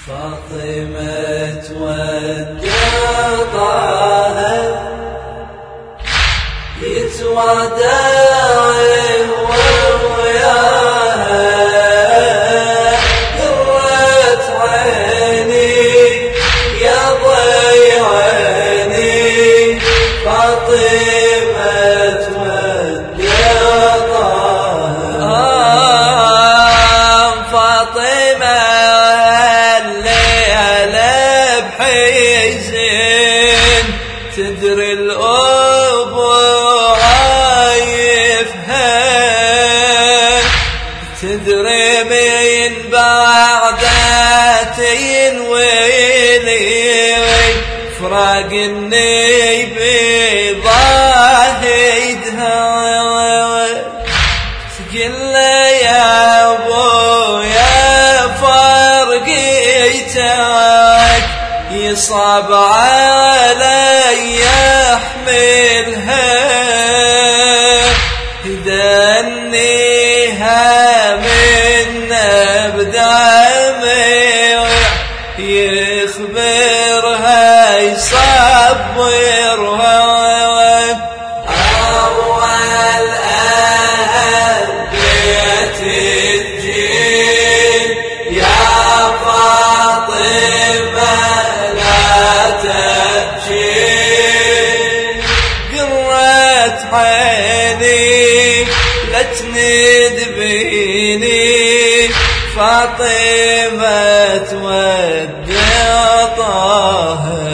فاطمة ودعها يتودعه وياها قرة عيني يا ضي عيني فاطمة ودعها فاطمة تدري الأبو عايفها تدري من بعداتين ويلي فراق النبي ضاهدها تقل يا أبو يا فرقيتك يصعب علي يحملها دنيها من بدمع يخبرها يصبرها أول أهل بيت الجيل يا فاطمة قرة عيني لا تندبيني فاطمة ودع طه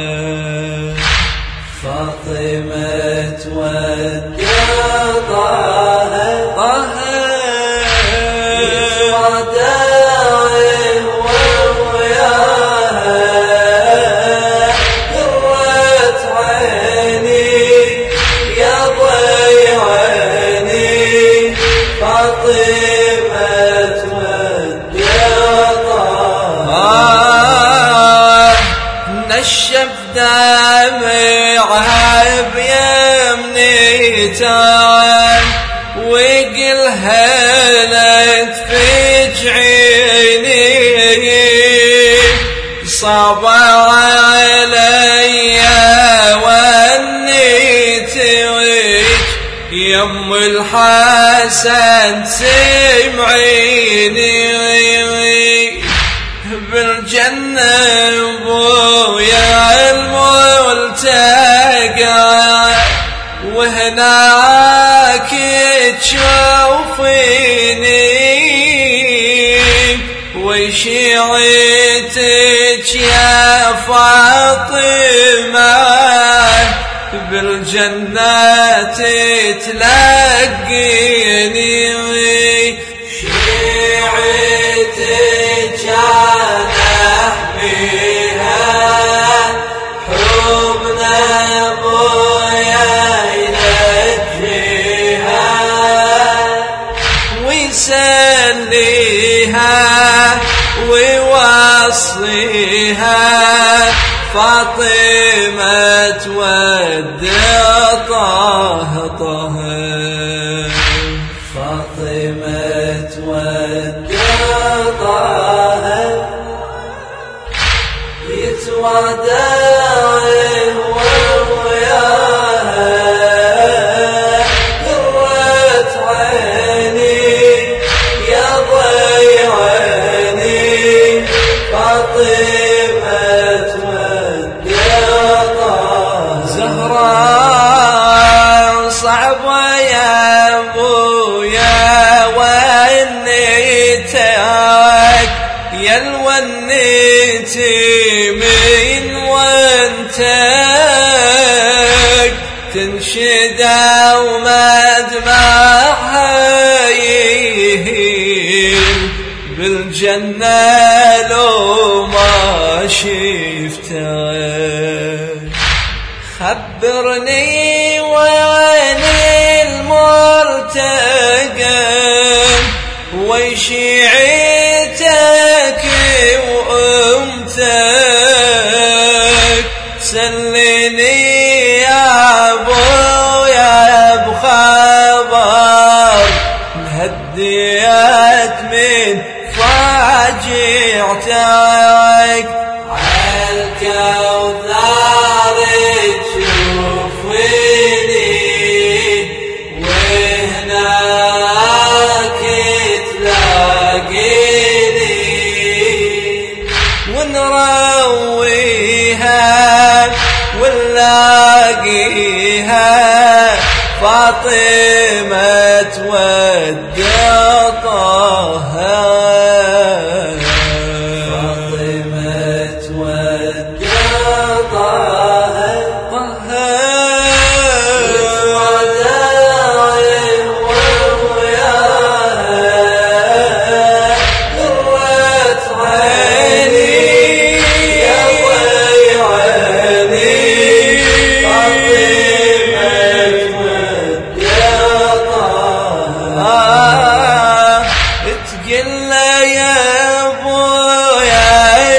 فاطمة ودع طه نشف دمعها بيمنيتان وقل هلت في عيني صعب علي ونيتك يم الحسن سمعيني بالجنة بويا الملتقى وهناك تشوفيني وشيعتك يا فاطمة بالجنة تتلقيني شيعتك نحميها حبنا ابويا ينجيها ويسليها ويوصيها فاطمة ودع طه طه فاطمة ودع طه يتودعه وياها قرة عيني يا ضي عيني فاطمة ودع طه زهراء صعبة يا أبويا ونيتك يا الونيتي من وانتك تنشدى ومدمعها يهيل بالجنة لو ما شفتك خبرني وين المرتقى وشيعتك وامتك سلني يا ابويا بخبر هديت من فاجعتك عالكوثر تشوفني وهناك تلاقيني ونرويها ونلاقيها فاطمة ودي طه، فاطمة ودي طه، وداعي وياها قرة عيني يا ضي عيني، فاطمة ودي طه. تقل يا ابويا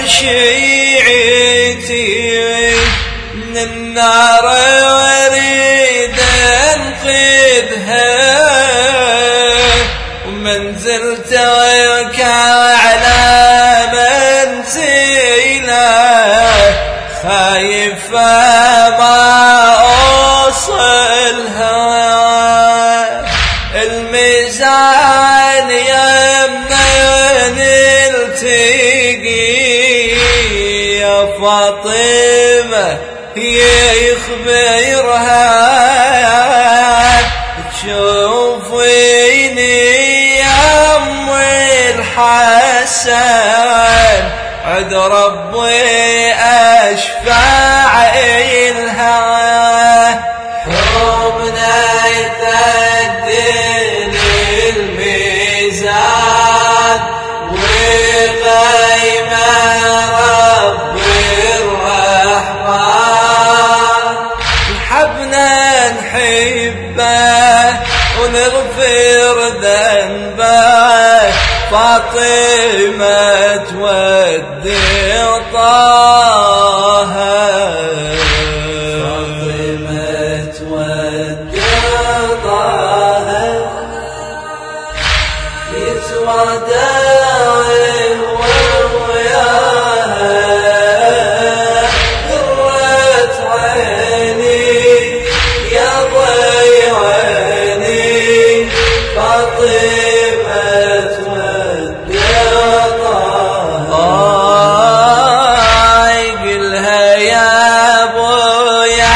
شيعتي من النار اريد انقذها، ومنزلتك على منزله خايف ما اوصلها. الميزان يمن التقي يا فاطمة يخبرها، تشوفيني يا ام الحسن عد ربي اشفع إلها. حبنا يتعدل الميزان وقيمة رب الرحمن، حبنا نحبه ونغفر ذنبه، فاطمة تودي طه، فاطمة ودي طه، يتوداعي وياها قرة عيني يا ضي عيني، فاطمة ودي طه. قلها يا ابويا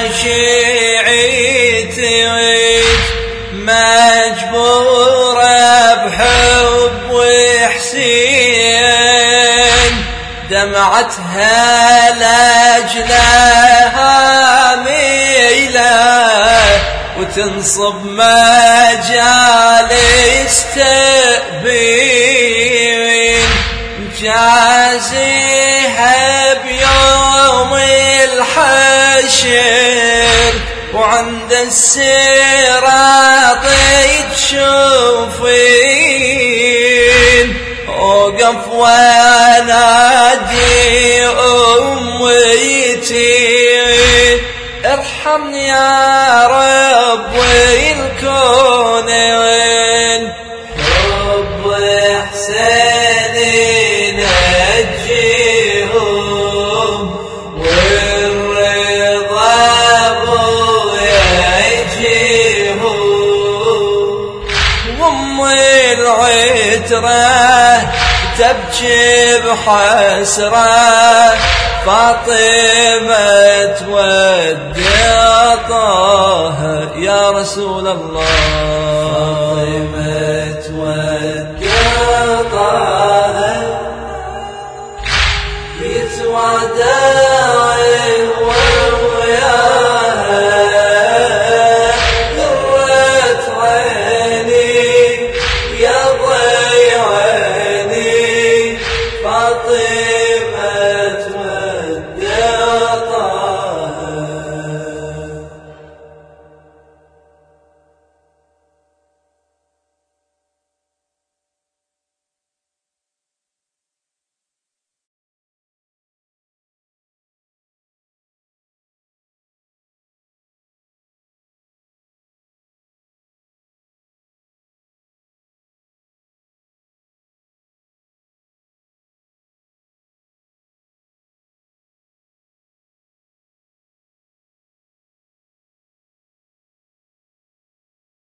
شيعتي مجبورة بحب وحسين، دمعتها لاجلها ميلة وتنصب مجالس تأبين، جازيها بيوم الحشر وعند الصراط تشوفين، اوقف وانادي اميتي ارحمني يا رب الكونين. حب حسين نجيهم والرضا ابويا يجيهم، وام العترة تبكي بحسرة، فاطمة تودي طه يا رسول الله، فاطمة تودي